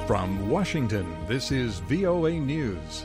From Washington, this is VOA News.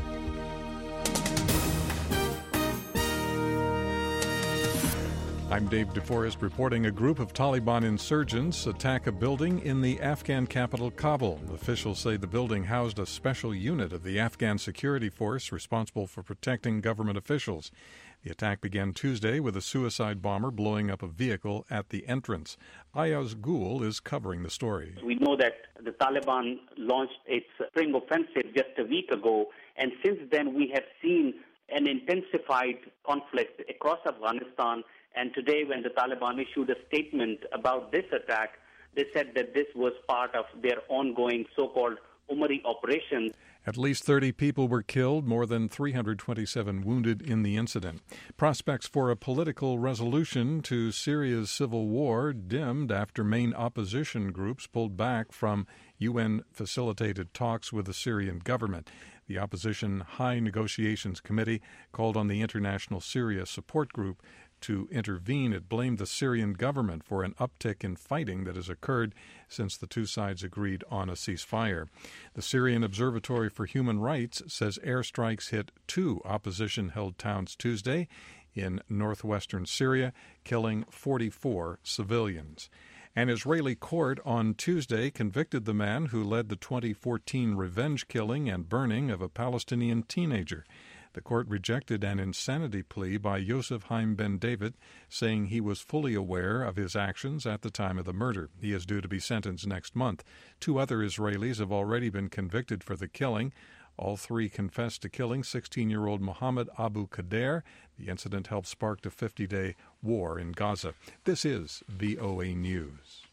I'm Dave DeForest reporting a group of Taliban insurgents attack a building in the Afghan capital, Kabul. Officials say the building housed a special unit of the Afghan security force responsible for protecting government officials. The attack began Tuesday with a suicide bomber blowing up a vehicle at the entrance. Ayaz Gul is covering the story. We know that the Taliban launched its spring offensive just a week ago, and since then we have seen an intensified conflict across Afghanistan. And today, when the Taliban issued a statement about this attack, they said that this was part of their ongoing so-called Umari operation. At least 30 people were killed, more than 327 wounded in the incident. Prospects for a political resolution to Syria's civil war dimmed after main opposition groups pulled back from UN-facilitated talks with the Syrian government. The opposition High Negotiations Committee called on the International Syria Support Group to intervene. It blamed the Syrian government for an uptick in fighting that has occurred since the two sides agreed on a ceasefire. The Syrian Observatory for Human Rights says airstrikes hit two opposition-held towns Tuesday in northwestern Syria, killing 44 civilians. An Israeli court on Tuesday convicted the man who led the 2014 revenge killing and burning of a Palestinian teenager. The court rejected an insanity plea by Yosef Haim Ben David, saying he was fully aware of his actions at the time of the murder. He is due to be sentenced next month. Two other Israelis have already been convicted for the killing. All three confessed to killing 16-year-old Mohammed Abu Kader. The incident helped spark a 50-day war in Gaza. This is VOA News.